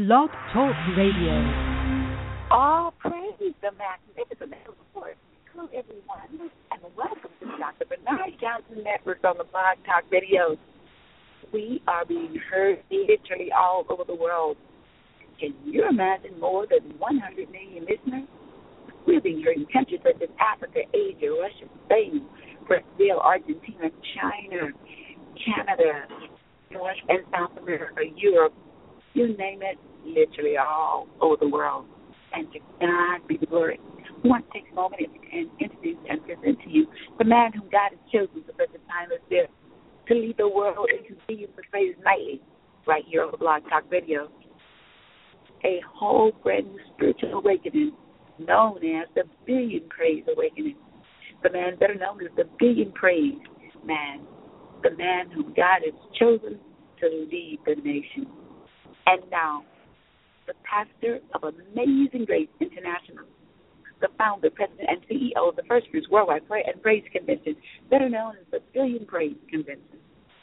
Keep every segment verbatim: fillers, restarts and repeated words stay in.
Blog Talk Radio. All praise the magnificent Lord. Hello, everyone, and welcome to the Doctor Bernard Johnson Network on the Blog Talk Radio. We are being heard literally all over the world. Can you imagine more than one hundred million listeners? We're being heard in countries such as Africa, Asia, Russia, Spain, Brazil, Argentina, China, Canada, North and South America, Europe, you name it, literally all over the world. And to God be the glory. We want to take a moment and introduce and present to you the man whom God has chosen for such a time as this to lead the world into billions of praise nightly right here on the Blog Talk Radio. A whole brand new spiritual awakening known as the Billion Praise Awakening. The man better known as the Billion Praise Man. The man whom God has chosen to lead the nation. And now, the pastor of Amazing Grace International, the founder, president, and C E O of the First Fruits Worldwide Prayer and Praise Convention, better known as the Billion Praise Convention.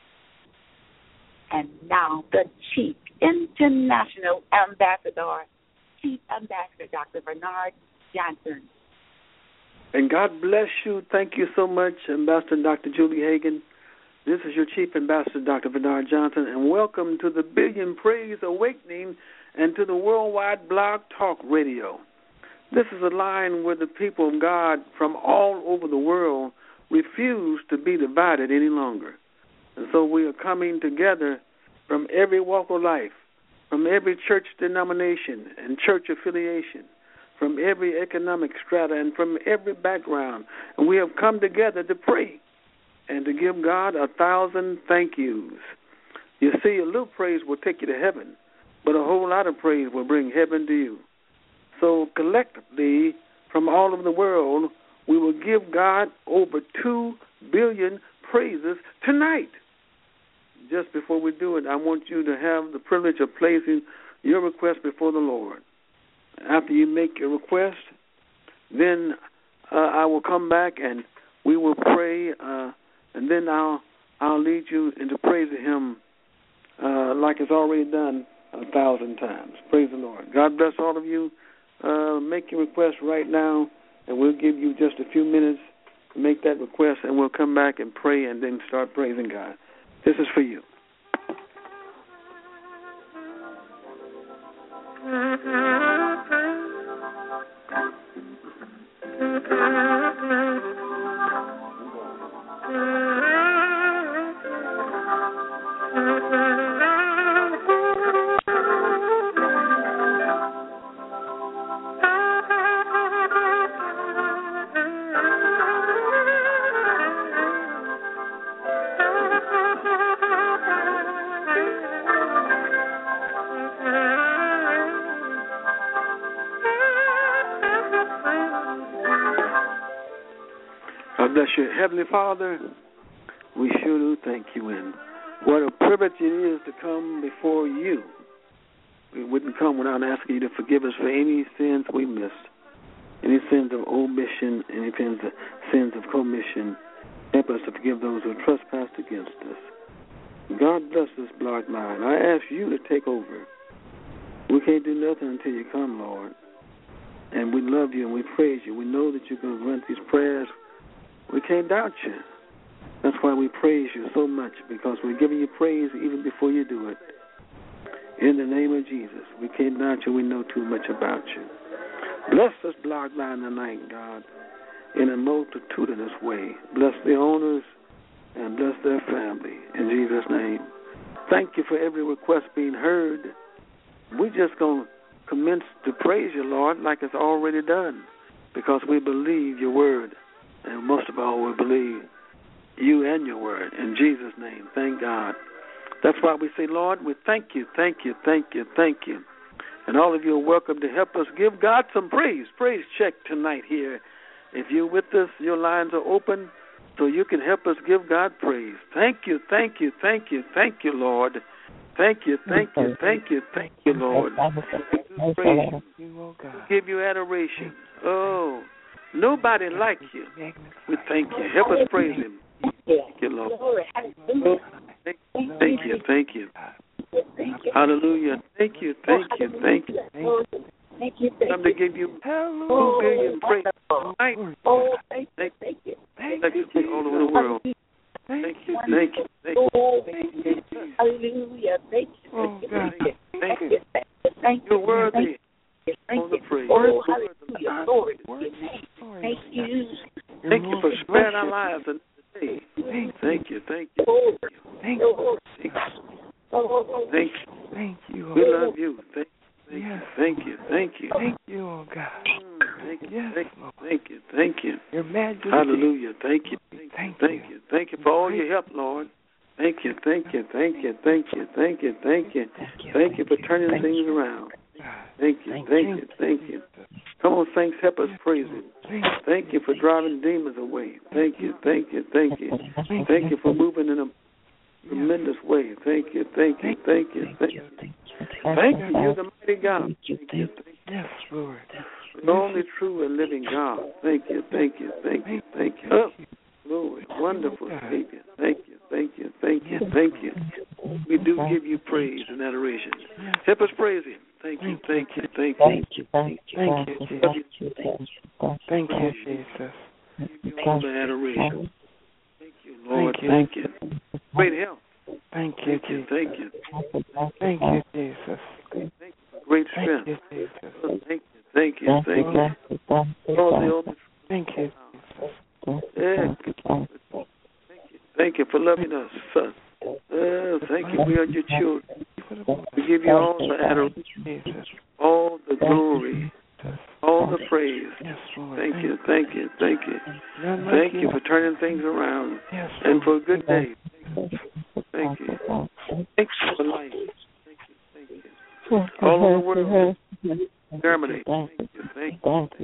And now, the Chief International Ambassador, Chief Ambassador Doctor Bernard Johnson. And God bless you. Thank you so much, Ambassador Doctor Julie Hagan. This is your Chief Ambassador, Doctor Bernard Johnson, and welcome to the Billion Praise Awakening and to the Worldwide Blog Talk Radio. This is a line where the people of God from all over the world refuse to be divided any longer. And so we are coming together from every walk of life, from every church denomination and church affiliation, from every economic strata and from every background. And we have come together to pray and to give God a thousand thank yous. You see, a little praise will take you to heaven, but a whole lot of praise will bring heaven to you. So collectively, from all over the world, we will give God over two billion praises tonight. Just before we do it, I want you to have the privilege of placing your request before the Lord. After you make your request, then uh, I will come back and we will pray, uh, and then I'll I'll lead you into praising Him uh, like it's already done a thousand times. Praise the Lord. God bless all of you. Uh, make your request right now, and we'll give you just a few minutes to make that request, and we'll come back and pray and then start praising God. This is for you. Bless you. Heavenly Father, we sure do thank you, and what a privilege it is to come before you. We wouldn't come without asking you to forgive us for any sins we missed, any sins of omission, any sins of, sins of commission. Help us to forgive those who trespassed against us. God bless this blog line. I ask you to take over. We can't do nothing until you come, Lord. And we love you and we praise you. We know that you're going to run these prayers. We can't doubt you. That's why we praise you so much, because we're giving you praise even before you do it. In the name of Jesus, we can't doubt you. We know too much about you. Bless this blog line tonight, God, in a multitudinous way. Bless the owners and bless their family. In Jesus' name. Thank you for every request being heard. We're just going to commence to praise you, Lord, like it's already done, because we believe your word. And most of all, we believe you and your word. In Jesus' name, thank God. That's why we say, Lord, we thank you, thank you, thank you, thank you. And all of you are welcome to help us give God some praise. Praise check tonight here. If you're with us, your lines are open so you can help us give God praise. Thank you, thank you, thank you, thank you, Lord. Thank you, thank you, thank you, thank you, Lord. We praise you. We give you adoration. Oh, nobody like you. We thank you. Help us praise him. Thank you, Lord. Thank you, thank you. Hallelujah. Thank you, thank you, thank you. Thank you. Thank you. Time to give you Hallelujah. two billion praise. Tonight. Oh, thank you. Thank Thank you. Thank you all over the world. Thank you, thank you, thank you. Oh, thank you. Hallelujah. Thank you. Oh, Thank God. you. Thank you. Thank you. Thank you. You're worthy. Thank All the you. praise. Oh, Worthy. hallelujah. Glory to your name. Thank you. Thank you for sparing our lives today. Thank you, thank you. Oh, Thank you. oh, Thank you. oh, Thank you. Thank you. We Oh, love you. Thank you. yes. Thank you. Thank you. Thank you, oh God. Mm, Thank you. Yes, Thank Lord. you. Thank you. Thank you. Your Majesty. Hallelujah. Thank you. Thank Thank you. you. Thank you for all your help, Lord. Thank you. Thank you. Thank you. Thank you. Thank you. Thank you. Thank you for turning things around. Thank you. Thank you. Thank you. Come on, saints, help us praise Him. Thank you for driving demons away. Thank you. Thank you. Thank you. Thank you for moving in a tremendous way. Thank you. Thank you. Thank you. Thank you. Thank you. You're the mighty God. Thank you. Thank you. Yes, Lord. The only true and living God. Thank you. Thank you. Thank you. Thank you. Oh, Lord, wonderful Savior. Thank you. Thank you. Thank you. Thank you. We do give you praise and adoration. Help us praise Him. Thank you. Thank you. Thank you. Thank you. Thank you, Jesus. Thank you, Jesus. All the adoration. Thank you, Lord. Thank you. Great help. Thank you, Thank you. Jesus. Thank you. Thank you, Jesus. Great Thank strength. you, Jesus. Thank you. Thank you. Thank you. All the old Thank you, Yeah. Thank you. Thank you for loving us, son. Uh, thank you. We are your children. We give you all the adoration, Jesus. all the glory, all the praise. Yes, Lord. Thank you. Thank you. Thank you. None like Thank you for turning things around Yes, and for Lord. a good day. Thank you. Thank you for life. Thank you. Thank you. All over the world. Germany. Thank you. Thank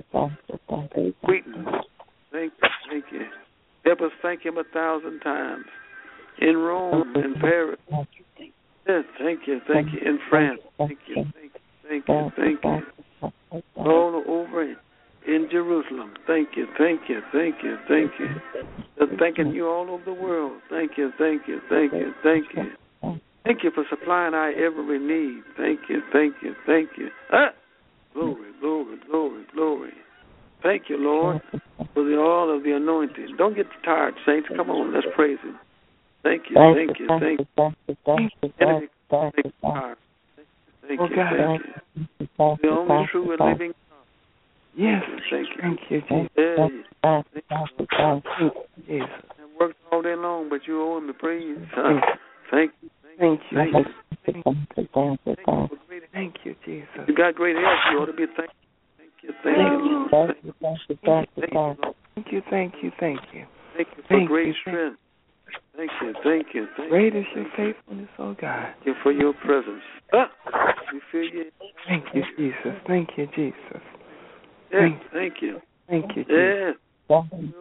you. Sweetness. Thank you. Thank you. Help us thank Him a thousand times. In Rome, in Paris. Yes, thank you. Thank you. In France. Thank you. Thank you. Thank you. Thank you. All over in Jerusalem. Thank you. Thank you. Thank you. Thank you. Just thanking you all over the world. Thank you. Thank you. Thank you. Thank you. Thank you for supplying our every need. Thank you. Thank you. Thank you. Ah! Glory, glory, glory, glory. Thank you, Lord, for the all of the anointing. Don't get tired, saints. Come on, let's praise Him. Thank you, thank you, thank you. Thank you. Thank you. Thank you. Thank you. The only true and living God. Yes. Thank you. Thank you, Jesus. Yeah. Thank you. Jesus. I worked all day long, but you owe Him the praise. Uh, thank you. Thank you. Thank you. Thank you. Thank you, Jesus. You got great health. You ought to be thankful. Thank you. Thank you. Thank you. Thank you. Thank you, thank you, thank you. Thank you for Thank great you, strength. Thank you, thank you, thank Great you. is your faithfulness, oh God. Thank you for your presence. Ah, we feel you. Thank you, Jesus. Thank you, Jesus. Yeah, Thank you. thank you. Thank you, Jesus. Yeah.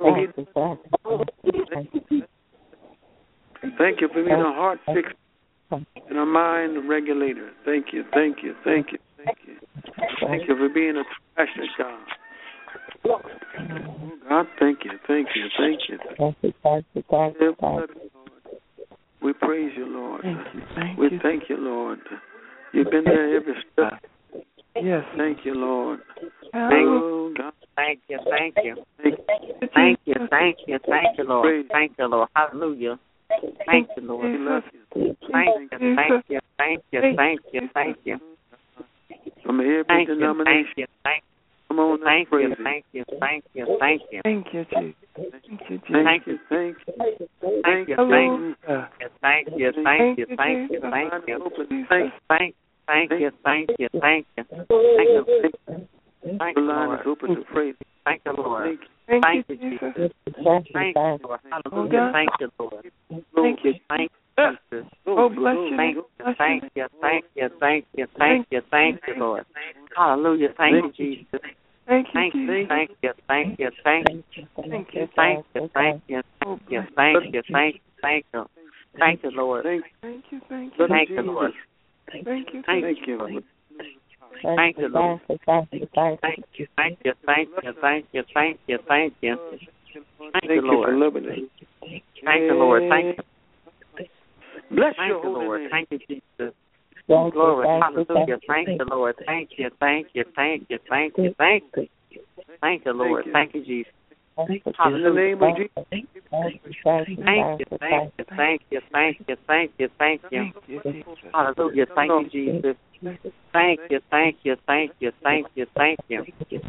Thank you for being a heart fixer and a mind regulator. Thank you, thank you, thank you, thank you. Thank you for being a compassionate God. Oh God, thank you, thank you, thank you. We praise you, Lord. Thank you, thank we you. thank you, Lord. You've been there every step. Yes. Thank you, Lord. Oh, God. Thank you, thank you. Thank you. Thank you, thank you, thank you, Lord. Praise. Thank you, Lord. Hallelujah. Thank you, Lord. We love you. Thank you, thank you, thank you, thank you, thank you. From every Thank you, denomination. thank you, thank Come on, you, thank praise you, Him. thank you, thank you, thank you. Thank you, Jesus. Thank you, Jesus. Thank you, thank you. Thank you, thank you, thank you, thank you, thank you, thank you. Thank Thank, thank you, thank you, thank you. Thank you, thank The you, line Lord. is open to praise. Thank you, Lord. Thank Thank Thank you, you, Jesus. Thank you, Lord. Hallelujah. Thank you, Lord. you. Thank you. Thank you, Jesus. Oh, bless you. Thank you, Bless thank you, thank you, thank you, thank you, thank you, Lord. Hallelujah. Thank you, Jesus. Thank you, Thank you, Jesus. thank you, thank you, thank you, Thank you. thank you, thank you, Oh, thank you, bless thank you, thank you, thank you, thank you, Lord. Thank Thank you, thank you. Thank you, Lord. Thank you, you. thank Thank you. you. Thank you, Lord. Thank you, thank you, thank you, thank you, thank you, thank you, thank you, Thank you for Lord. loving us. Thank you, Lord. Thank you, Bless thank your you, holy Lord. name. Thank you, Jesus. Glory, hallelujah. Thank you, Lord. Thank you, thank you, thank you, thank you, thank you. Thank you, Lord. Thank you, Jesus. In the name of Jesus. Thank you, thank you, thank you, thank you, thank you, thank you, thank you. Hallelujah, thank you, Jesus. Thank you, thank you, thank you, thank you, thank you.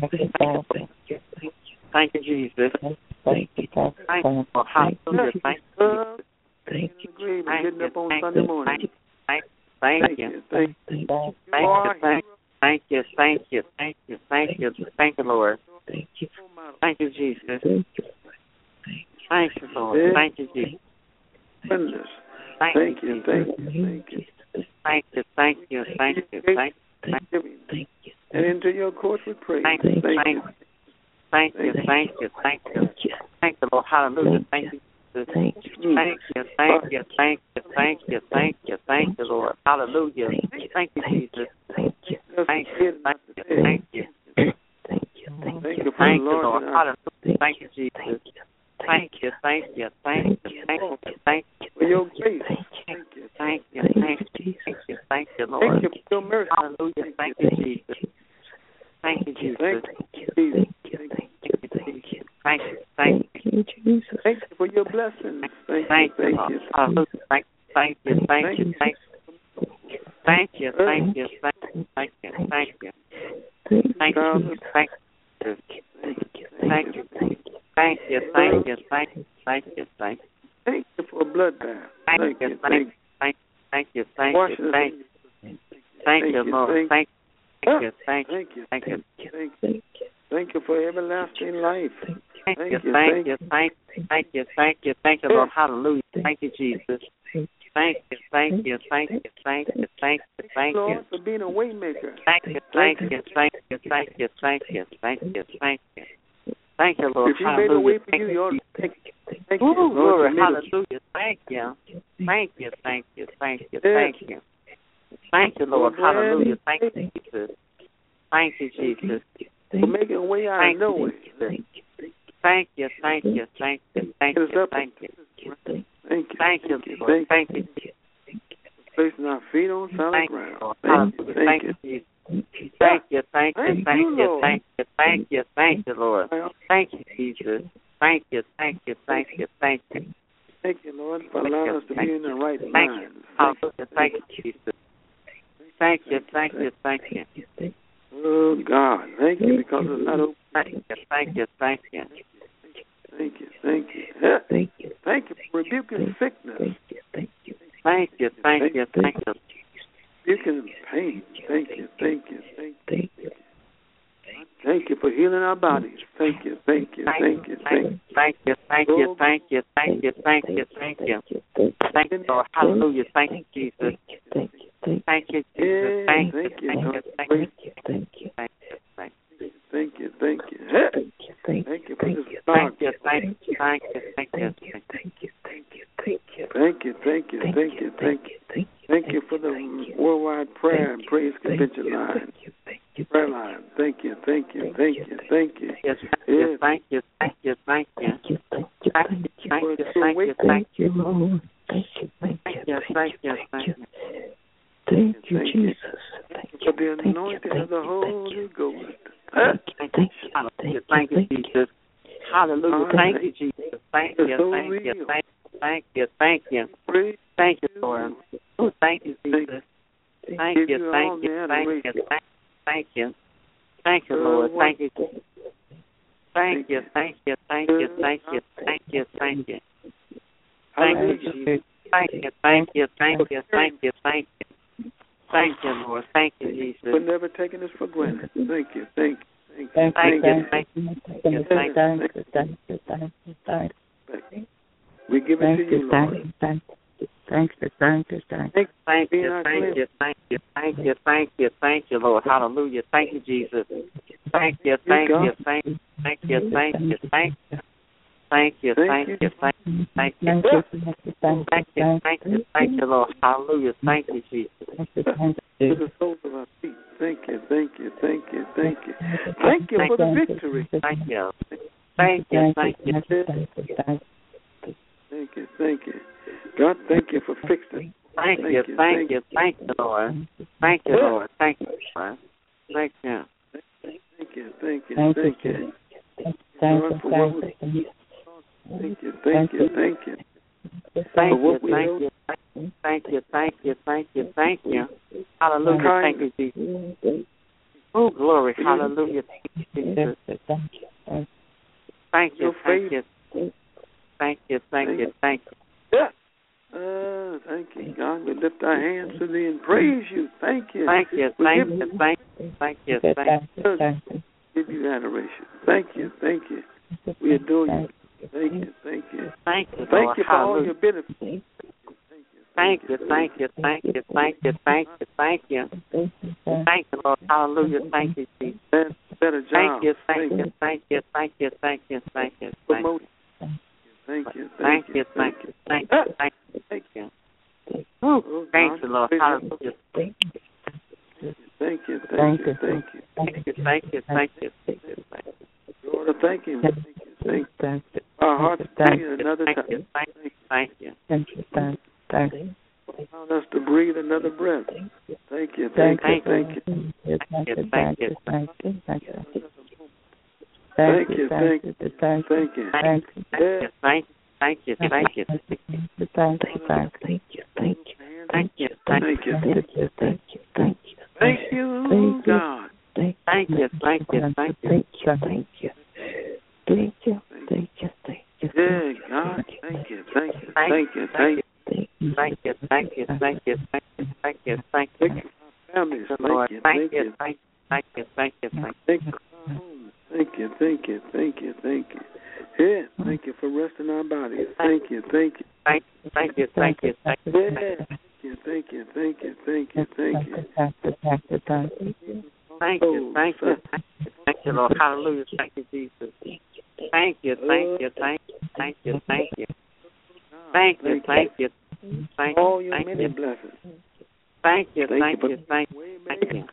Thank you, Jesus. Thank you, thank you, hallelujah, thank you. Thank you. Getting up on Sunday morning. Thank you. Thank you. Thank you, thank you, thank you, thank you, thank you, thank you, Lord. Thank you. Thank you, Jesus. Thank you. Thank you, Lord. Thank you, Jesus. Goodness. Thank you, Thank you. Thank you. Thank you, thank you, thank you, thank you. Thank you. And into your courts with praise. Thank you. Thank you. Thank you, thank you, thank you. Thank you, Lord. Hallelujah. Thank you. Thank you. Thank you, thank you, thank you, thank you, thank you, thank you, Lord. Hallelujah. Thank you, Jesus. Thank you. Thank you, thank you, thank you. Thank you. Thank Thank you you. for Thank the you, Lord. Lord. Hallelujah. Thank you, Jesus. Thank you, thank you, thank you, thank you, thank you. For your grace. Thank you. Thank you. Thank you, thank you, thank you, thank you, Lord. Thank you for your mercy. Hallelujah. Thank you, Jesus. Thank you, Jesus. Thank Thank you. you. Thank you. Thank you. Thank you. Thank you, thank you. Thank you, Jesus. Thank you for your blessings. Thank you. Thank you, Thank Lord. you. Hallelujah. Thank thank you, thank you, thank you. Thank you, thank you, thank you, thank you, thank you. Thank you, thank you. Thank you, thank you, thank you, thank you, thank you, thank you, thank you. Thank you for a blood bath. Thank you, thank you, thank you, thank you, thank Wash you, us. thank you, thank you, Lord. Thank you, thank you, Thank you. thank you, Thank you. Thank you for everlasting life. thank you, thank you, thank you, thank you, thank you, thank you, Lord. Hallelujah. Thank you, Jesus. Thank you, thank you, thank you, thank you, thank you, thank you. Lord, for being a way maker. Thank you, thank you, thank you, thank you, thank you, thank you, thank you. Thank you, Lord. If you made a way Hallelujah. for you, you ought to thank you. Thank Ooh, you. Lord, glory, you made a- hallelujah. Thank you. Thank you, thank you, thank you, thank you. Thank you, Lord. Hallelujah. Thank you, Jesus. Thank you, Jesus. for making a way out Thank of no you. way. Thank you, thank you, thank you, thank you, thank you. Thank you. Thank you, Lord. Thank you. Placing our feet on solid Thank you, ground. Lord. Thank you. Hallelujah. Thank Thank you. you, Jesus. Thank you, thank you, Thank thank you, you, Lord. thank you, thank you, thank you, Lord. Thank you, Jesus. Thank you, thank you, thank you, thank you. Thank you, Lord, for allowing us to be in the right Thank mind. you. Hallelujah. Thank you, Jesus. Thank you, thank you, thank you. Oh, God. Thank you because it's not open. Thank you, thank you, thank you. Thank you. Thank you. Yeah. Thank you. Thank you for rebuking sickness. Thank you. Thank you. Thank you, thank you, thank you. Rebuking pain. Thank you. Thank you. Thank you. Thank you. Thank you for healing our bodies. Thank you. Thank you. Thank you. Thank you. Thank you, thank you, thank you, thank you, thank you, thank you. Thank you, Lord. Hallelujah. Thank you, Jesus. Thank you. Thank you. Thank you, Jesus. Thank you, Thank you. thank you, thank you, Thank you. thank you, thank you. Thank you. Thank you. Yeah. Thank you. Thank Thank you you. for Thank this you. start. Thank you, thank you, thank you, thank you. Thank you. Thank you. Thank you. Thank you. Thank you. Thank you. Thank you. Thank you. Thank you. Thank you for the worldwide prayer and praise convention line. Thank you. Thank you. Prayer line. Thank you. Thank you. Thank you. Thank you. Yes, thank you, thank you, thank you, thank you. Thank you. Thank you. Thank you, thank you, thank you, thank Thank you, Lord. Thank you. Thank Thank you. you, thank you, thank you. Thank you, Thank you. Jesus. Thank For you. the Thank you. anointing of the Holy Ghost. Thank you. Thank Thank you, you. hallelujah. Thank you, Jesus. Hallelujah. Thank you, Jesus. Thank you, thank you, thank you, thank you, thank you. Praise Thank you, Lord. Oh, thank you, Jesus. Thank Give you, you all thank the you, thank you, adoration. thank thank you. Thank you, Uh, Lord. what- Thank you. Thank you, thank you, thank you, thank you, thank you, thank you. Thank you, Jesus. Thank you, thank you, thank you, thank you, thank you. Thank you, Lord. Thank you, Jesus. For never taking us for granted. Thank you. Thank you. Thank Thank you. you, Thank thank you. you, Thank you. thank Thank you. Thank you. Thank you. Thank you. We give it Thank to you, you. Thank Lord. you. Thank you. Thank you. Thank you. Thank you. Thank you, thank you, thank you, thank you, thank you, thank you, Lord. Hallelujah. Thank you, Jesus. Thank you, thank you, thank you, thank you, thank you, thank you. Thank you, thank you, thank you, thank you. Thank you. Thank you. Thank you, thank you, thank you, Lord. Hallelujah. Thank you, Jesus. Thank you. Thank To you. the soles of our feet. Thank you. Thank you. Thank you. Thank you. Thank you for the victory. Thank you. Thank you, thank you. Thank you. Thank you. Thank you. Thank you. God, thank you for fixing. Thank Thank you, thank you, thank you, Lord. Thank you, Lord. Thank you, Lord. Thank you. Thank you, thank you, Thank thank you. you. Thank Lord, you, for what thank we- you. Thank you, thank you, thank you. Thank For you, what we thank know- you, thank you, thank you, thank you, thank you. Hallelujah, thank you, Jesus. Oh, glory, hallelujah, thank you, Jesus. Thank you. Thank you, Your thank faith. you. Thank you, thank you, thank you. Uh, thank you, God. We lift our hands to thee and praise you. Thank you. Thank you, We thank give, you, thank you, thank you, Thank thank you. Thank you. give you adoration. Thank you, thank you. We adore you. Thank you, thank you. Thank you, Thank Lord, you for all hallelujah. your benefits. Thank Thank you, thank you, thank you, thank you, thank you, thank you. Thank you, Lord, hallelujah, thank you, Jesus. Better, better job. Thank you, thank you, thank you, thank you, thank you, thank you, thank you. Promote. Thank you, Thank you, thank you, thank you, thank you, thank you. Oh, thank you, Lord, hallelujah. Thank you, thank you, Thank thank you. you, thank you. Thank you, thank you, thank you, thank you, thank you. Lord, thank you. Thank you, thank you. Thank you. Our hearts Thank beat another Thank time. you, thank you, thank you. Thank you. Thank you. Thank you. Allow us to breathe another breath. Thank you, Thank thank you. you, thank you. Thank you. Thank you. Thank you. Thank you. Thank you, thank you, Thank thank you. Thank you. Thank you, thank you, thank you, thank you, Thank you. Thank you. Thank you. Thank you. thank you, Thank thank you. Thank you. Thank you. Thank you. Thank you, God. Thank thank you, thank you, thank you. Thank you. Thank you. Thank you. Thank you. Thank you. Yeah, God. Thank you, thank you, thank you, thank you. Thank you, thank you, thank you, thank you, thank you, thank you. Thank you for our families. Lord, Thank you, thank thank you, you. thank you, thank you, thank you. Thank you for our homes. Thank you, thank you, thank you, thank you. Yeah, thank you for resting our bodies. Thank you, thank you. Thank you, thank you, thank you, thank you. Yeah, thank you, thank you, thank you, thank you, thank you. Thank you. Thank you. Thank you, thank you, thank you, thank you, Lord. Hallelujah. Thank you, Jesus. Thank you, thank you, thank you, thank you, thank you. Thank you, thank you, thank All you, your thank many you. blessings. Thank you, thank you, thank you, thank you.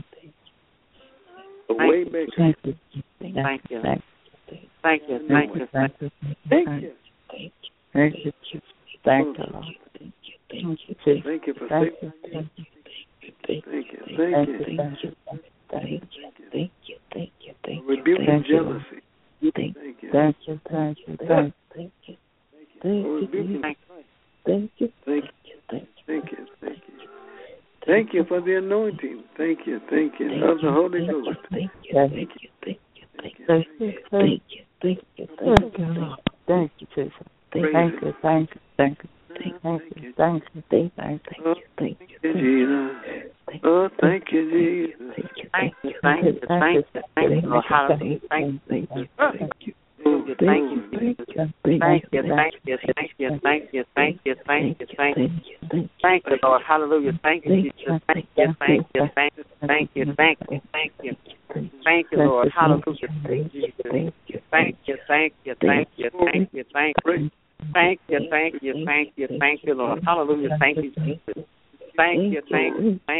The way maker. Thank you. Thank you. Thank Thank you, thank you, thank you. Thank you. Thank you. Thank you, Lord. Thank you. Thank you. Thank you for Thank saving. you. Thank you, Thank thank you. you. Thank you. Thank you. Thank you. Thank you. Thank you. Rebuking Thank you. jealousy. Thank Thank you. Thank you. Thank you. Thank you. Thank you. Thank you. Rebuking. Thank you. Thank Thank you. Thank you. Thank you, thank you. Thank you for the anointing. Thank you, thank you. Of the Holy Ghost. Thank you. Thank you. Thank you. Thank you. Thank you. Thank you. Thank you. Thank you. Thank you, Jesus. Thank you. Thank you. Thank you. Thank you. Thank you. Thank you. Thank you. Thank you, Jesus. Oh, thank you, Jesus. Thank you, thank you, thank you, thank you, Lord. Hallelujah. Thank you, Jesus. Thank you. Thank you, thank you, Jesus. Thank you, thank you, thank you, thank you, thank you, thank you, thank you. Thank you, Lord. Hallelujah. Thank you, Jesus. Thank you, thank you, thank you, thank you, thank you, thank you. Thank you, Lord. Hallelujah. Thank you, Jesus. Thank you, thank you, thank you, thank you, thank you. Thank you, thank you, thank you, thank you, Lord. Hallelujah. Thank you, Jesus. Thank you, thank you, thank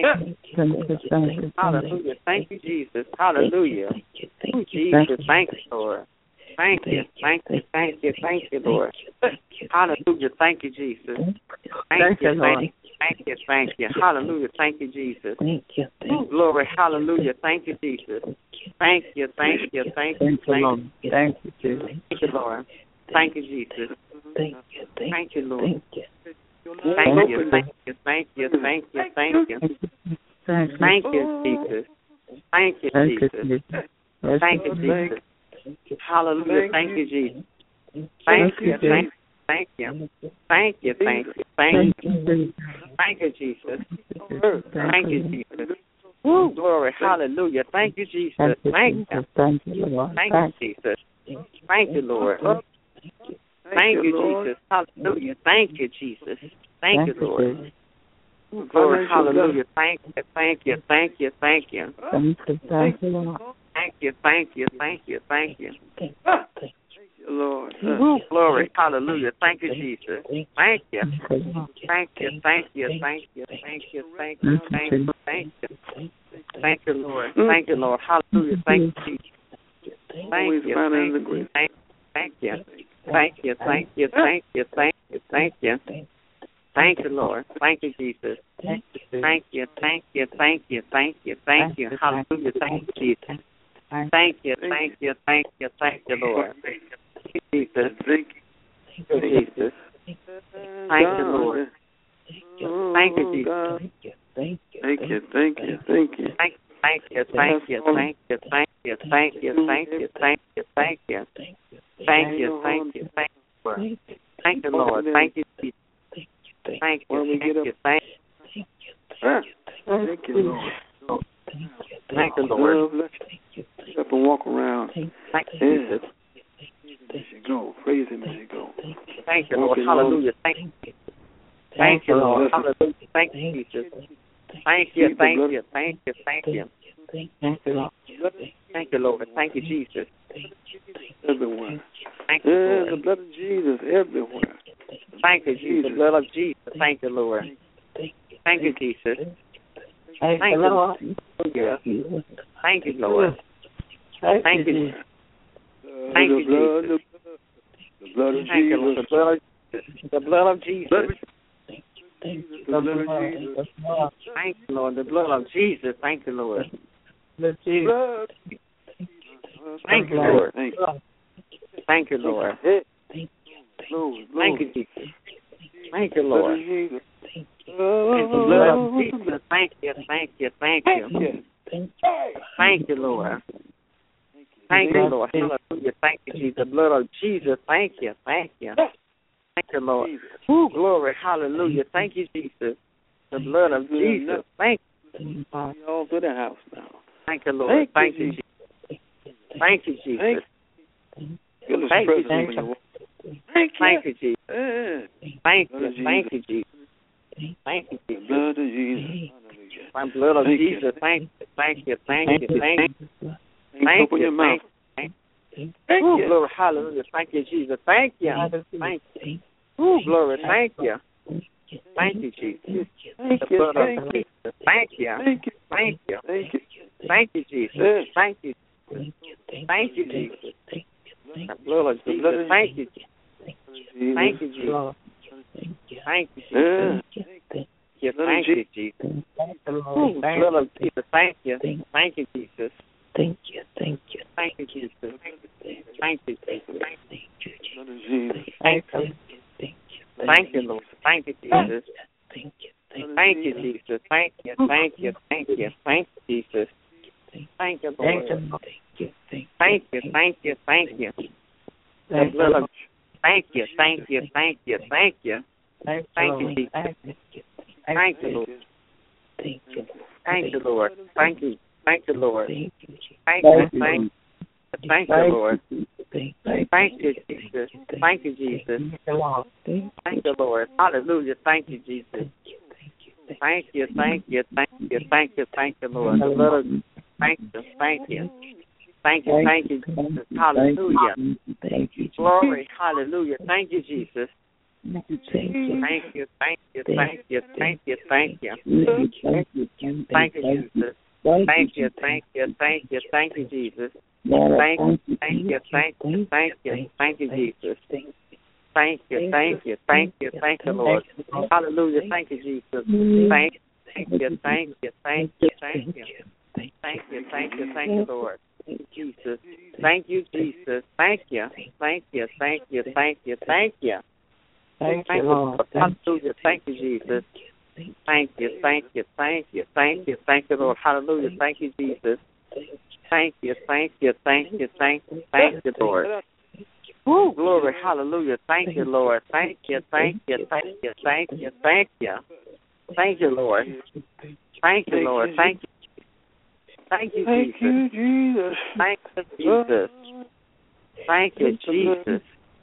you. Hallelujah. Thank you, Jesus. Hallelujah. Oh, Jesus. Thank you, Lord. Thank you, thank you, thank you, thank you, Lord. Hallelujah. Thank you, Jesus. Thank you, thank you, thank you, thank you. Hallelujah. Thank you, Jesus. Oh, glory. Hallelujah. Thank you, Jesus. Thank you, thank you, thank you, thank you. Thank you, Jesus. Thank you, Lord. Thank you, Jesus. Thank you. Thank you, Lord. Thank you. Thank you, thank you, thank you, thank you, thank you. Thank you, Jesus. Thank you, Jesus. Thank you, Jesus. Hallelujah. Thank you, Jesus. Thank you, thank you, thank you. Thank you, thank you, thank you. Thank you, Jesus. Thank you, Jesus. Woo, glory. Hallelujah. Thank you, Jesus. Thank you. Thank you, Lord. Thank you, Jesus. Thank you, Lord. Thank you, Jesus. Hallelujah. Thank you, Jesus. Thank you, Lord. Glory. Hallelujah. Thank you, thank you, thank you, thank you. Thank you, thank you, Lord. Thank you, thank you, thank you, thank you. Thank you, Lord. Woo, glory. Hallelujah. Thank you, Jesus. Thank you. Thank you, thank you, thank you, thank you, thank you, thank you, thank you. Thank you, Lord. Thank you, Lord. Hallelujah. Thank you, Jesus. Thank you, thank you, thank you, thank you. Thank you, thank you, thank you, thank you, thank you. Thank you, Lord. Thank you, Jesus. Thank you. Thank you, thank you, thank you, thank you, thank you. Hallelujah. Thank you, Jesus. Thank you, thank you, thank you, thank you, Lord. Thank you, Jesus. Thank you, Jesus. Thank you, Lord. Thank you, Jesus. Thank you. Thank you. Thank you. Thank you. Thank you. Thank you, thank you, thank you, thank you, thank you, thank you, thank you, thank you, thank you, thank you, thank you, thank you, Lord, thank you, Jesus, thank you, thank you, thank you, thank you, Lord, thank you, Lord, get up and walk around. Thank you, Jesus. There you go, praise Him as you go. Thank you, Lord, hallelujah, thank you, thank you, Lord, hallelujah, thank you, Jesus. Thank you, thank you, thank you, thank you. Thank you, Lord. Thank you, Lord. Thank you, Jesus. Everywhere. Thank you, Lord. The blood of Jesus everywhere. Thank you, Jesus. The blood of Jesus. Thank you, Lord. Thank you, Jesus. Thank you, Lord. Thank you, Lord. Thank you, Jesus. Thank you, Jesus. The blood of Thank you, Lord. Jesus. The blood of Jesus. Thank you, The blood of Jesus. Thank you, Lord. The blood of Jesus. Thank you, Lord. Blood. Thank you, Lord. Thank you. Thank you, Lord. Thank Lord, Thank you, Jesus. Thank you, Lord. Jesus. Thank you, Lord. Jesus. Thank you, thank you, thank you. Thank you, Lord. Thank you, Lord. Hallelujah. Thank you, Jesus. The blood of Jesus. Thank you, thank you. Thank you, Lord. Ooh, glory. Hallelujah. Thank you, Jesus. The blood of Jesus. Thank you. All through the house now. Thank you, Lord. Thank you, Jesus. Thank you, Jesus. Feel His Thank you, presence when Jesus. you walk. Thank you, Jesus. Yeah. Thank you, thank you, Jesus. Thank you, The Jesus. blood of Jesus. Hallelujah. My blood of Thank you. Jesus. Thank you, thank you, thank you, thank you. Thank Thank you. Open your you, mouth. thank you. Thank Ooh, you. glory, hallelujah. Thank you, Jesus. Thank you. Thank you. Ooh, glory, thank you. Thank you, Jesus. Thank The you. blood Thank of you. Jesus. Thank you. Thank you. Thank you. Thank you. Thank you, Jesus. Thank you. Thank you, Jesus. The blood of Jesus. Thank you. Thank you, Jesus. Thank you, Jesus. Thank you, thank you, Jesus. Ooh, blood of Jesus. Thank you. Thank you, Jesus. Thank you, thank you, Thank you, Jesus. Thank you, Jesus. Blood of Jesus. Thank you. Thank you, Lord. Thank you, Jesus. thank you, Thank you, Jesus. Thank you, thank you, thank you, thank you, Jesus. Thank you, Lord. Thank you, thank you, thank you. The blood of Thank you, thank you, thank you, thank you. Thank you, Jesus. Thank you, Lord. Thank you. Thank you, Lord. Thank you. Thank you, Lord. Thank you, Jesus. Thank you, thank you. Thank you, Lord. Thank Thank you, Jesus. Thank you, Jesus. Thank you, Lord. Hallelujah. Thank you, Jesus. Thank you, thank you, thank you, thank you, thank you, Lord. The blood of Thank you, thank you. Thank you, thank you, Jesus. Hallelujah. Thank you, Glory, hallelujah. Thank you, Jesus. Thank you. Thank you, thank you, thank you, thank you, thank you. Thank you. Thank you, Jesus. Thank you, thank you, thank you, thank you, Jesus. Thank you, thank you, thank you, thank you, thank you, Jesus. Thank you, thank you, thank you, thank you, Lord. Hallelujah, thank you, Jesus. Thank you, thank you, thank you, thank you. Thank you, thank you, thank you, Lord. Thank you, Jesus. Thank you, Jesus. Thank you, thank you, thank you, thank you, thank you. Thank you, Lord. Hallelujah, thank you, Jesus. Thank you, thank you, thank you, thank you, thank you, Lord. Hallelujah, thank you, Jesus. Thank you, thank you, thank you, thank you, thank you, Lord. Woo, glory, hallelujah. Thank you, Lord. Thank you, thank you, thank you, thank you, thank you. Thank you, Lord. Thank you, Lord. Thank you. Thank you, Thank Jesus. you, Jesus. Thank you, Jesus. Thank you, Jesus.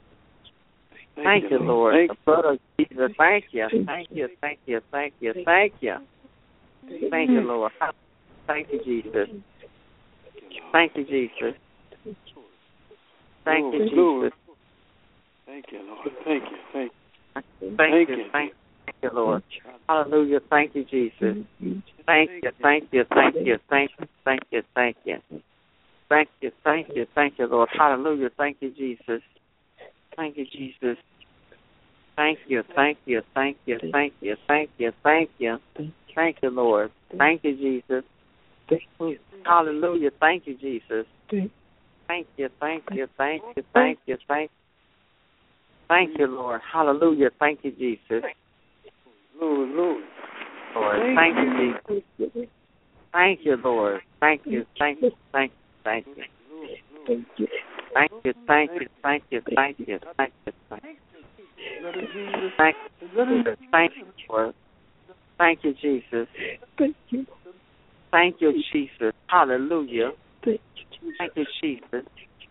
Thank you, Lord. The blood of Jesus. Thank you. Thank you, thank you, thank you, thank you. Thank you, Lord. Thank you, Jesus. Thank you, Jesus. Thank you, Jesus. Thank you, Lord. Thank you, thank you. Thank you, thank you, Lord. Hallelujah. Thank you, Jesus. Thank you, thank you, thank you, thank you, thank you, thank you. Thank you, thank you, thank you, Lord. Hallelujah. Thank you, Jesus. Thank you, Jesus. Thank you, thank you, thank you, thank you, thank you, thank you. Thank you, Lord. Thank you, Jesus. Hallelujah. Thank you, Jesus. Thank you, thank you, thank you, thank you, thank you. Thank you, Lord. Hallelujah. Thank you, Jesus. Lord, Lord. Lord, thank you, Jesus. Thank you, Lord. Thank you, thank you, thank you, thank you. Thank you. Thank you, thank you, thank you, thank you, thank you, thank you. Thank you, thank you, Lord. Thank you, Jesus. Thank you. Thank you, Jesus. Hallelujah. Thank you. Thank you, Jesus.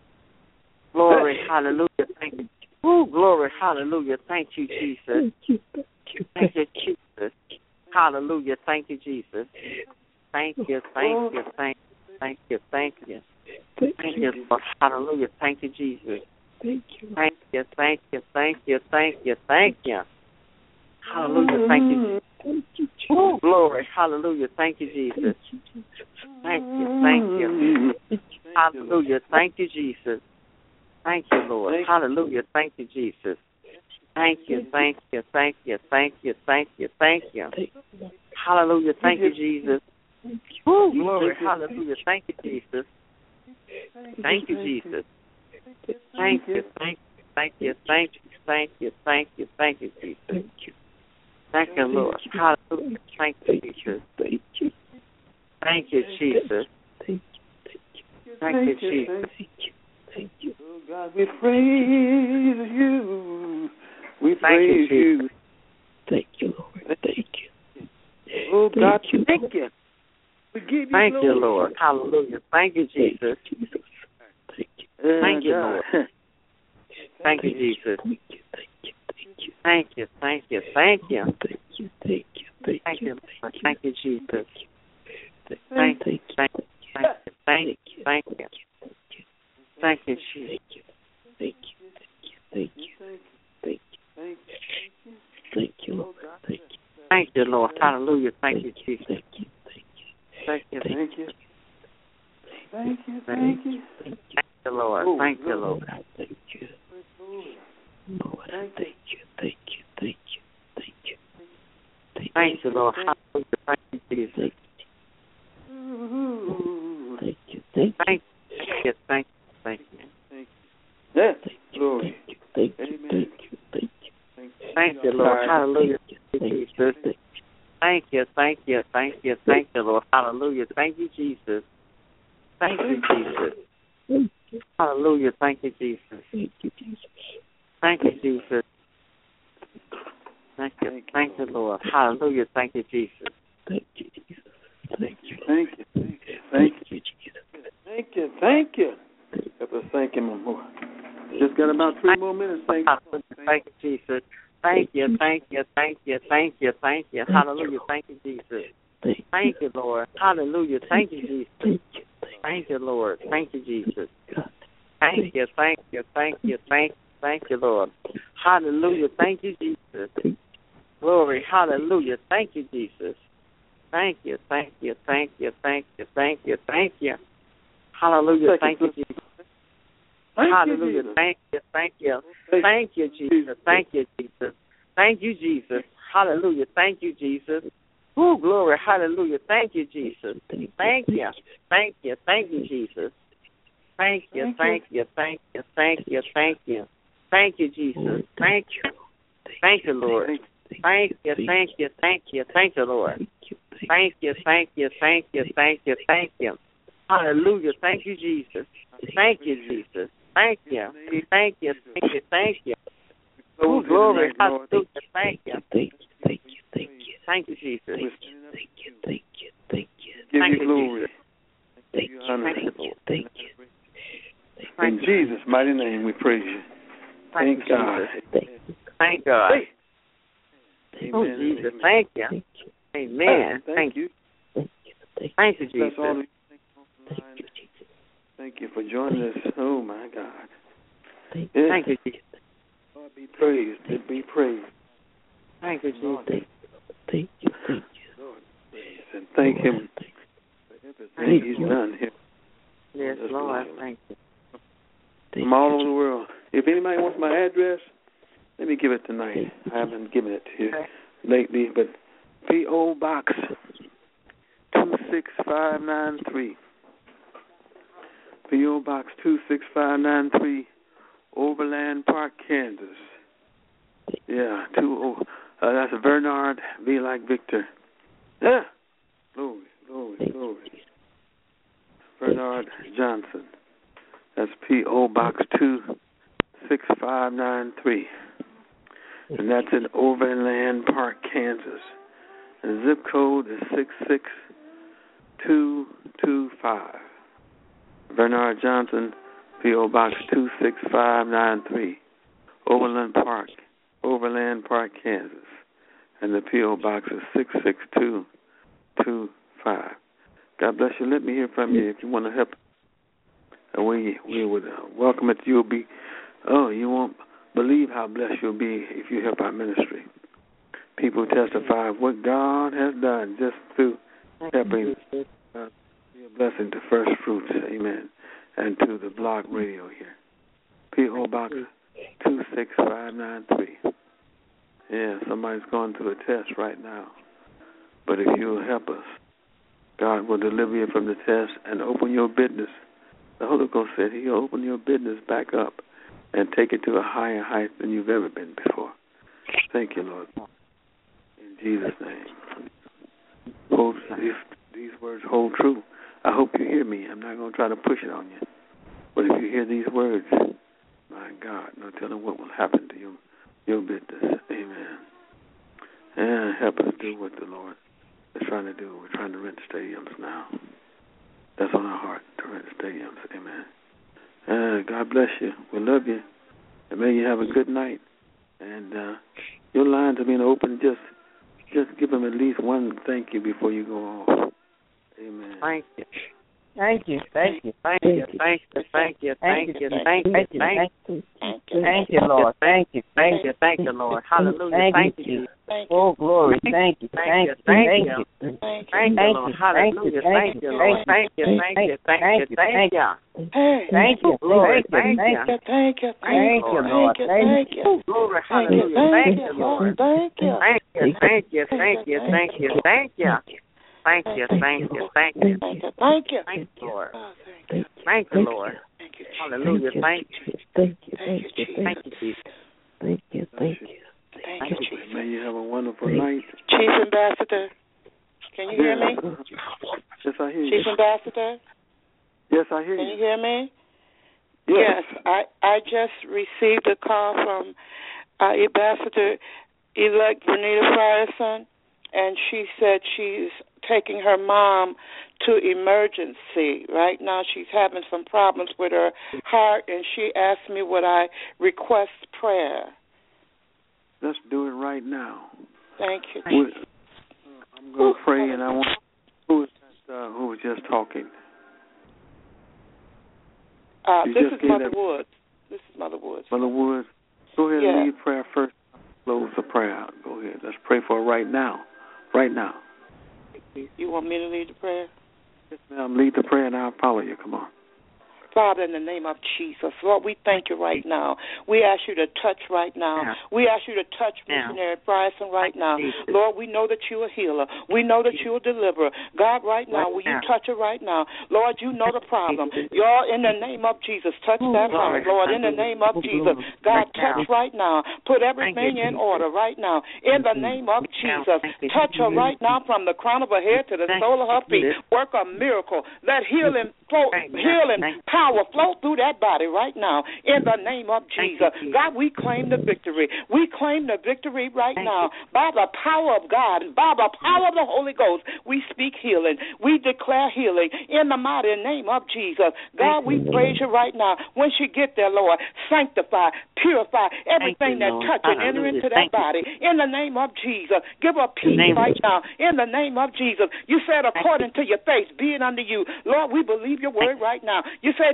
Glory, hallelujah. Thank you. Oh, glory, hallelujah. Thank you, Jesus. Thank you. Thank you. Thank you, Jesus. Hallelujah. Thank you, Jesus. Thank you, thank you, thank you, thank you, thank you. Thank Thank you. you, Lord. Hallelujah. Thank you, Jesus. Thank you. Thank you, thank you, thank you, thank you, thank you. Hallelujah. Thank you. Thank you. Oh, glory. Hallelujah. Thank you, Jesus. Thank you, thank you. Hallelujah. Thank you, Jesus. Thank you, Lord. Hallelujah. Thank you, Jesus. Thank you, thank you, thank you, thank you, thank you, thank you. Hallelujah. Thank you, Jesus. Oh, glory. Hallelujah. Thank you, Jesus. Thank you, Jesus. Thank you, thank you, thank you, thank you, thank you, thank you, thank you, Jesus. Thank you. Thank you, Lord. Hallelujah. Thank you, Jesus. Thank you. Thank you, Jesus. Thank you. Thank you, Jesus. Thank you. Thank you. Oh, God, we praise you. We Thank praise you, you. Jesus. Thank you, Lord. Thank you. Oh, God, Thank you. thank you. We give you Thank glory. you, Lord. Hallelujah. Thank you, Jesus. Jesus. Thank you. Uh, Thank you, God. Lord. Thank you, Jesus. Thank you. Thank you. Thank you. Thank you, thank you, thank you. Thank you. Thank you. Thank Thank you. you, Lord. Thank you, Jesus. Thank Thank you, you. thank you, thank you, thank you, thank you. Thank you, Jesus. Thank you. Thank you. Thank you. Thank you, Lord. Thank you. Thank you, Lord. Hallelujah. Thank you, Jesus. Thank you. Thank you, Thank you. Thank you. thank Thank you. you, Lord. Thank you, Lord. Lord, I thank you. Lord, I thank you. Thank you. Thank you. Thank you. Thank you, Lord. Hallelujah. Thank you, Jesus. Thank you. Thank Thank you, thank you, thank you. Yes, you. glory. Thank you. Thank you. Thank you. Thank you, Lord. Hallelujah. Thank you, Jesus. Thank you, thank you, thank you, thank you, Lord. Hallelujah. Thank you, Jesus. Thank you, Jesus. Thank you. Hallelujah. Thank you, Jesus. Thank you, Jesus. Thank you, Jesus. Thank you, thank you, Lord. Hallelujah. Thank you, Jesus. Thank you, Jesus. Thank you. Thank you. Thank you. Thank Thank you, Jesus. you. Thank you. Thank you. Help us thank him more. Just got about three more minutes. Thank you. Thank you, Jesus. Thank you, thank you, thank you, thank you, thank you. Hallelujah. Thank you, Jesus. Thank you, Lord. Hallelujah. Thank you, Jesus. Thank you. Thank you, Lord. Thank you, Jesus. God. Thank you, thank you, thank you, thank you, thank you, Lord. Hallelujah. Thank you, Jesus. Glory. Hallelujah. Thank you, Jesus. Thank you, thank you, thank you, thank you, thank you, thank you. Hallelujah. Thank you, Jesus. Hallelujah. Thank you, thank you. Thank you, Jesus. Thank you, Jesus. Thank you, Jesus. Hallelujah. Thank you, Jesus. Oh, glory. Hallelujah. Thank you, Jesus. Thank you. Thank you. Thank you, Jesus. Thank you, thank you, thank you, thank you, thank you. Thank you, Jesus. Thank you. Thank you, Lord. Thank you, thank you, thank you, thank you, Lord. Thank you, thank you, thank you, thank you, thank you. Hallelujah. Thank you, Jesus. Thank you, Jesus. Thank you. Thank you, thank you, thank you. Oh, glory. Hallelujah. Thank you. Thank you. Thank you. Thank you. Thank you, Jesus. Thank you. Thank you. Thank you. Give Thank you you, glory. Thank you. Thank you. Thank you. In Jesus' mighty name we praise you. Thank Thank you, God. Jesus. Thank God. Oh, Amen. Jesus. Amen. Thank you. Thank you. Amen. Thank Thank you. Thank you. Thank Thank you, Bless all of Jesus. you. Thank you, Jesus. Thank you for joining us. Oh, my God. Thank Yes. Thank you, Jesus. Lord, be praised. It be praised. Thank you, Jesus. Thank you. Thank you. Lord, praise. And thank him for everything he's done here. Yes, Lord. Thank you. From all over the world. If anybody wants my address, Let me give it tonight. I haven't given it to you lately, but P O. Box two six five nine three. P O. Box two six five nine three, Overland Park, Kansas. Yeah, two. Uh, that's Bernard V. like Victor. Yeah. Glory, glory, glory. Bernard Johnson. That's P O. Box two six five nine three. And that's in Overland Park, Kansas. And the zip code is six six two two five. Bernard Johnson, P O. Box two six five nine three, Overland Park, Overland Park, Kansas. And the P O. Box is six six two two five. God bless you. Let me hear from you if you want to help. And we we would uh, welcome it. You'll be, oh, you won't believe how blessed you'll be if you help our ministry. People testify of what God has done just through helping uh, be a blessing to First Fruits, amen, and to the blog radio here. P O. Box two six five nine three. Yeah, somebody's going through a test right now. But if you'll help us, God will deliver you from the test and open your business. The Holy Ghost said He'll open your business back up and take it to a higher height than you've ever been before. Thank you, Lord. In Jesus' name. Hold, these, these words hold true. I hope you hear me. I'm not going to try to push it on you. But if you hear these words, my God, no telling what will happen to you, your business. Amen. And help us do what the Lord is trying to do. We're trying to rent stadiums now. That's on our heart, to rent stadiums. Amen. Uh, God bless you. We love you. And may you have a good night. And uh, your lines are being open. Just just give them at least one thank you before you go off. Amen. Thank you. Thank you, thank you, Thank you, thank you, thank you, thank you, thank you, thank you, thank you, thank you, Lord, thank you, thank you, thank you, Lord, hallelujah, thank you, oh glory, thank you, thank you, thank you, thank you, Lord, hallelujah, thank you, Lord, thank you, thank you, thank you, thank you, thank you, Lord, thank you, thank you, thank you, thank you, Lord, thank you, glory, hallelujah, thank you, Lord, thank you, thank you, thank you, thank you, thank you, thank you. Thank you, thank you, thank you. Thank you. Thank you. Thank you, Lord. Oh, thank you. Thank you, Lord. Thank you. Hallelujah. Thank you. Thank you, thank you, Thank you, Jesus. thank you, thank you. Thank you, Jesus. May you have a wonderful night. Chief Ambassador, can you hear me? Yes, I hear you. Chief Ambassador? Yes, I hear Can you. you hear me? Yes. Yes, I, I just received a call from uh, Ambassador-elect Bernita Frierson, and she said she's taking her mom to emergency. Right now she's having some problems with her heart, and she asked me would I request prayer. Let's do it right now. Thank you. We, uh, I'm going to pray, and I want who is that, uh, who was just talking? Uh, You this just is gave Mother that- Woods. This is Mother Woods. Mother Woods, go ahead Yeah. and lead prayer first. Close the prayer out. Go ahead. Let's pray for her right now. Right now. You want me to lead the prayer? Yes, ma'am. Lead the prayer, and I'll follow you. Come on. Father, in the name of Jesus, Lord, we thank you right now. We ask you to touch right now. We ask you to touch Missionary Frierson right now. Lord, we know that you're a healer. We know that you're a deliverer. God, right now, will you touch her right now? Lord, you know the problem. Lord, in the name of Jesus, touch that heart. Lord, in the name of Jesus, God, touch right now. Put everything in order right now. In the name of Jesus, touch her right now from the crown of her head to the sole of her feet. Work a miracle. Let healing flow, healing power Power flow through that body right now in the name of Jesus. God, we claim the victory. We claim the victory right now by the power of God and by the power of the Holy Ghost. We speak healing. We declare healing in the mighty name of Jesus. God, we praise you right now. When she get there, Lord, sanctify, purify everything that touch and enter into that body in the name of Jesus. Give her peace right now in the name of Jesus. You said according to your faith, be it unto you. Lord, we believe your word right now. You said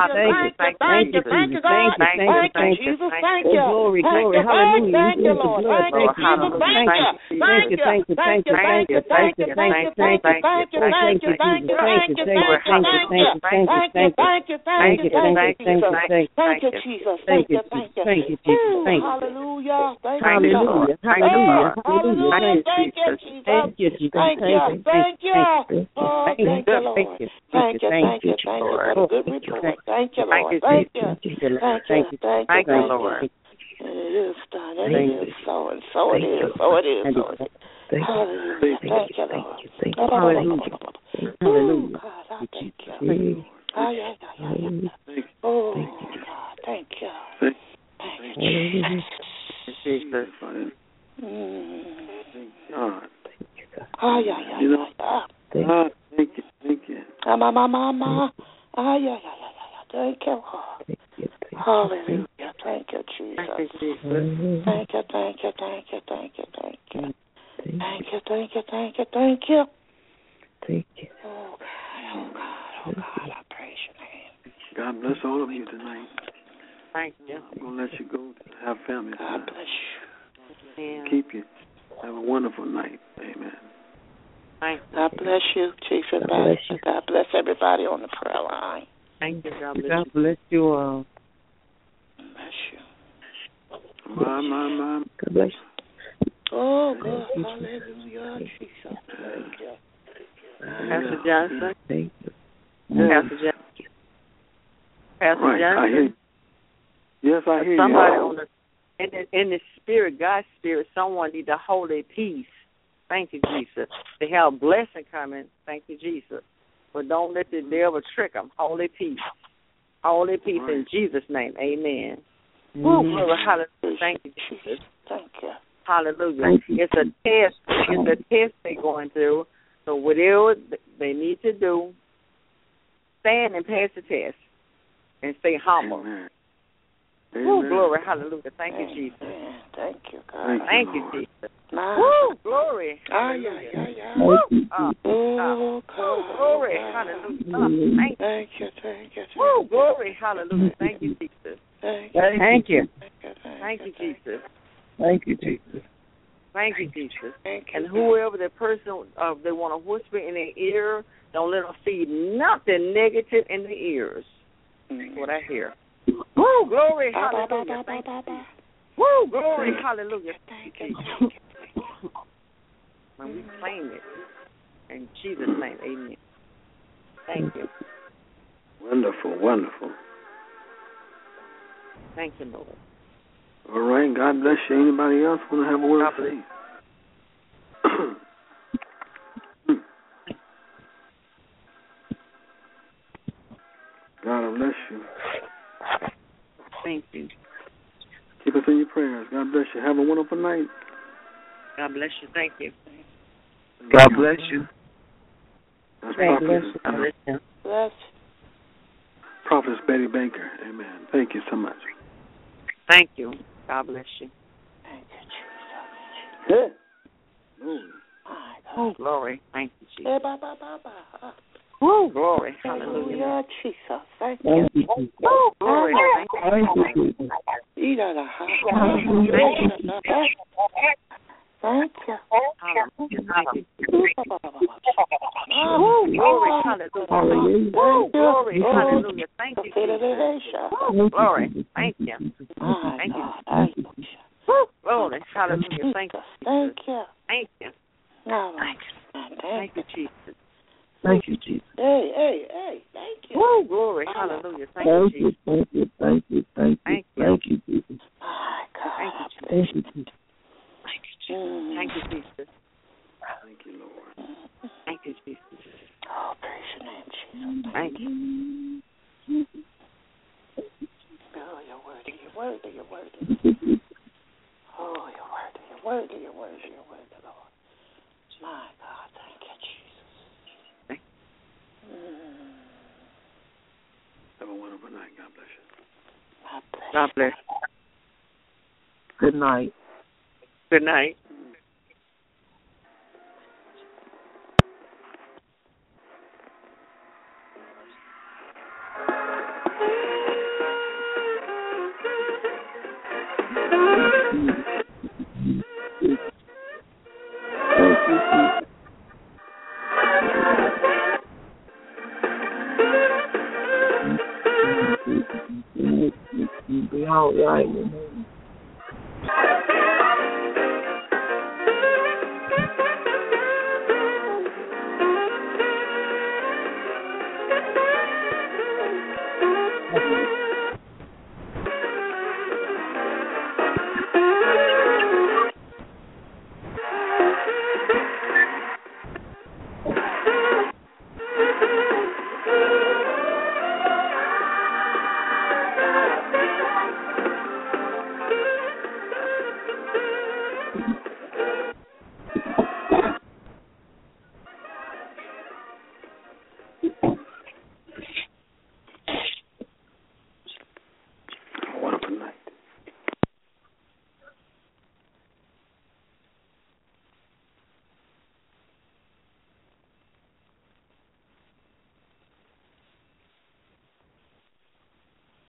thank you, thank you, God. Thank you, Jesus, thank you. Glory, glory, hallelujah. Thank you, Lord. Thank you, Jesus, thank you. Thank you, thank you, thank you, thank you, thank you, thank you, thank you, thank you, thank you, thank you, thank you, thank you, thank you, thank you, thank you, thank you, thank you, Jesus. Thank you, Jesus. Thank you, thank you. Thank you, Jesus. Thank you. Hallelujah. Thank you. Hallelujah. Hallelujah. Hallelujah. Thank you, Jesus. Thank you, Jesus. Thank you. Thank you. Oh, thank you, Lord. Thank you. Thank you, thank you, thank you for the good report. Thank you, Lord. Thank you. Thank you, thank you, thank you, Lord. It is done. It is so, and so it is. So it is. So it is. Hallelujah. Thank you, Lord. Hallelujah. Oh, God, I thank you. Ay, ay, ay, ay, ay. Oh, God, thank you. Thank you. Jesus. Mm. God. Ay, ay, ay, You know, ay, ay. God, thank you, thank you. Ah, ma, ma, ma, ma. Ay, ay, ay, ay, ay. Thank you, Lord. Hallelujah. Thank you, Jesus. Thank you, thank you, thank you, thank you, thank you. Thank you, thank you, thank you, thank you. Thank you. Oh, God, oh, God, oh, God, I praise your name. God bless all of you tonight. Thank you. I'm going to let you go to have family God time. bless you. Amen. Keep you. Have a wonderful night. Amen. Thank you. God bless you, Chief Ambassador. God bless everybody on the prayer line. Thank you. God bless God you. bless you all. Bless you. My, my, my. God bless you. Oh, God. Hallelujah, Jesus. Thank you. Pastor Johnson. Thank you. Pastor Johnson. Pastor Right, I hear Johnson. you. Yes, I hear Somebody you. on the in the, in the spirit, God's spirit, someone need to hold a peace. Thank you, Jesus. They have a blessing coming. Thank you, Jesus. But don't let the devil trick them. Hold a peace. Hold a peace Right. in Jesus' name. Amen. Mm-hmm. Woo, glory, hallelujah. Thank you, Jesus. Thank you. Hallelujah. Thank you. It's a test. It's a test they're going through. So whatever they need to do, stand and pass the test and stay humble. Amen. Woo, Amen. glory, hallelujah. Thank you, Jesus. Amen. Thank you, God. Thank Thank you, you, Lord. Jesus. My. Woo, glory. Ay, Hallelujah. ay, ay, ay. Woo, uh, Oh, uh, God. woo, glory, hallelujah. Uh, thank you. Thank you, thank you. Woo, glory, hallelujah. Thank you, Jesus. Thank you. Thank you. Thank you, Jesus. Thank you, Jesus. Thank you, Jesus. Thank you. And whoever the person, uh, they want to whisper in their ear, don't let them feed nothing negative in the ears. That's what I hear. Woo, glory, hallelujah. Thank you. Woo, glory, hallelujah. Thank you, Jesus. When we claim it, in Jesus' name, amen. Thank you. Wonderful, wonderful. Thank you, Lord. All right, God bless you. Anybody else want to have a word of faith? God bless you. Thank you. Keep us in your prayers. God bless you. Have a wonderful night. God bless you. Thank you. God bless you. That's God Prophet. bless you. God bless you. Bless. Prophetess Betty Baker. Amen. Thank you so much. Thank you. God bless you. Thank you, Jesus. Glory. Oh, glory. Thank you, Jesus. Eh, ba, ba, ba, ba. Oh, glory. Hallelujah. Hallelujah, Jesus. Thank you. Thank you, Jesus. Oh, glory. Thank you. Thank you, Jesus. Eat out of house. Thank you. Thank you. Hallelujah. Thank you. Oh, Glory. Hallelujah. Hallelujah. Oh, glory. Hallelujah. Thank you, Jesus. Oh, Glory. Thank you. my Thank you. God. Thank you. Glory. Hallelujah. Thank you. Thank you. Thank you. No, Thank you. thank Thank you. you, Jesus. Thank you, Jesus. Hey, hey, hey. Thank you. Oh, glory. Hallelujah. Thank you, Thank you, Jesus. thank you, thank you, thank you, Thank you. thank you, Jesus. My God. Thank you, Jesus. Thank you, Jesus. Thank you, Jesus. Mm. Thank you, Jesus. Thank you, Lord. Thank you, Jesus. Oh, praise your name, Jesus. Thank you. Oh, you're worthy, you're worthy, you're worthy. Oh, you're worthy, you're worthy, you're worthy, you're worthy, Lord. My God, thank you, Jesus. Thank you. Mm. Have a wonderful night. God bless you. God bless you. God bless. Good night. Good night. Be all right, you know.